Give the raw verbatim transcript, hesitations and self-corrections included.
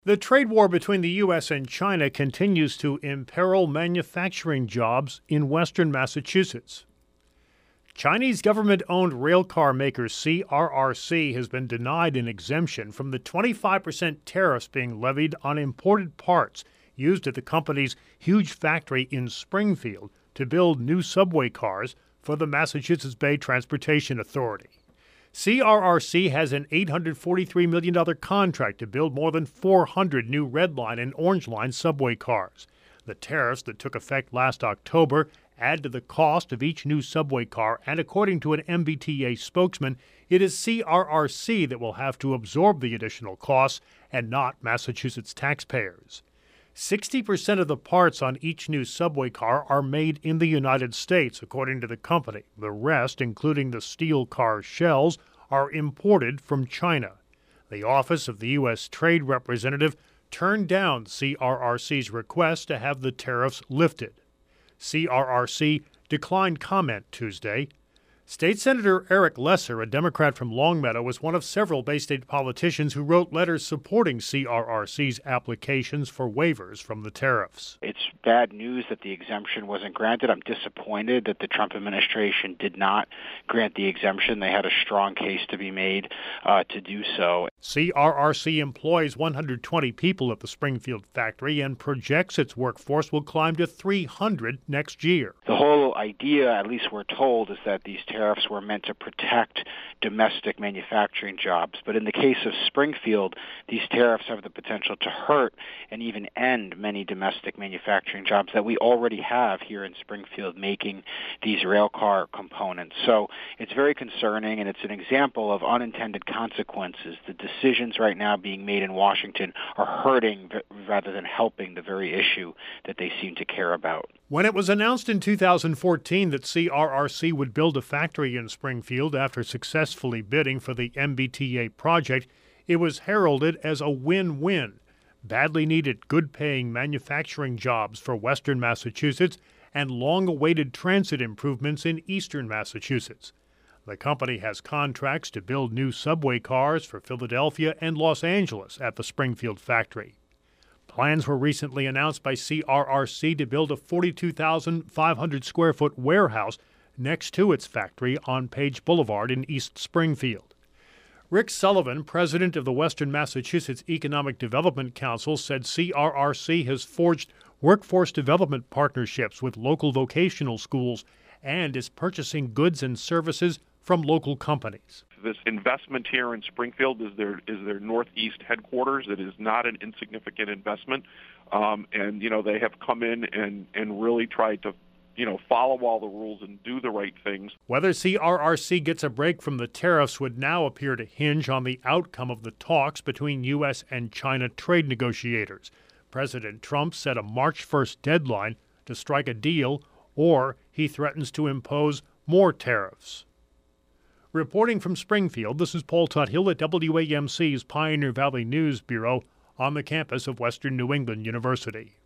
The trade war between the U S and China continues to imperil manufacturing jobs in western Massachusetts. Chinese government-owned railcar maker C R R C has been denied an exemption from the twenty-five percent tariffs being levied on imported parts used at the company's huge factory in Springfield to build new subway cars for the Massachusetts Bay Transportation Authority. C R R C has an eight hundred forty-three million dollars contract to build more than four hundred new Red Line and Orange Line subway cars. The tariffs that took effect last October add to the cost of each new subway car, and according to an M B T A spokesman, it is C R R C that will have to absorb the additional costs and not Massachusetts taxpayers. sixty percent of the parts on each new subway car are made in the United States, according to the company. The rest, including the steel car shells, are imported from China. The Office of the U S Trade Representative turned down C R R C's request to have the tariffs lifted. C R R C declined comment Tuesday. State Senator Eric Lesser, a Democrat from Longmeadow, was one of several Bay State politicians who wrote letters supporting C R R C's applications for waivers from the tariffs. It's bad news that the exemption wasn't granted. I'm disappointed that the Trump administration did not grant the exemption. They had a strong case to be made uh, to do so. C R R C employs one hundred twenty people at the Springfield factory and projects its workforce will climb to three hundred next year. The whole idea, at least we're told, is that these tariffs were meant to protect domestic manufacturing jobs. But in the case of Springfield, these tariffs have the potential to hurt and even end many domestic manufacturing jobs that we already have here in Springfield making these rail car components. So it's very concerning, and it's an example of unintended consequences. The decisions right now being made in Washington are hurting rather than helping the very issue that they seem to care about. When it was announced in two thousand fourteen that C R R C would build a factory in Springfield after successfully bidding for the M B T A project, it was heralded as a win-win. Badly needed, good-paying manufacturing jobs for western Massachusetts and long-awaited transit improvements in eastern Massachusetts. The company has contracts to build new subway cars for Philadelphia and Los Angeles at the Springfield factory. Plans were recently announced by C R R C to build a forty-two thousand five hundred square foot warehouse next to its factory on Page Boulevard in East Springfield. Rick Sullivan, president of the Western Massachusetts Economic Development Council, said C R R C has forged workforce development partnerships with local vocational schools and is purchasing goods and services from local companies. This investment here in Springfield is their is their Northeast headquarters. It is not an insignificant investment, um, and you know they have come in and and really tried to you know follow all the rules and do the right things. Whether C R R C gets a break from the tariffs would now appear to hinge on the outcome of the talks between U S and China trade negotiators. President Trump set a March first deadline to strike a deal, or he threatens to impose more tariffs. Reporting from Springfield, this is Paul Tuthill at W A M C's Pioneer Valley News Bureau on the campus of Western New England University.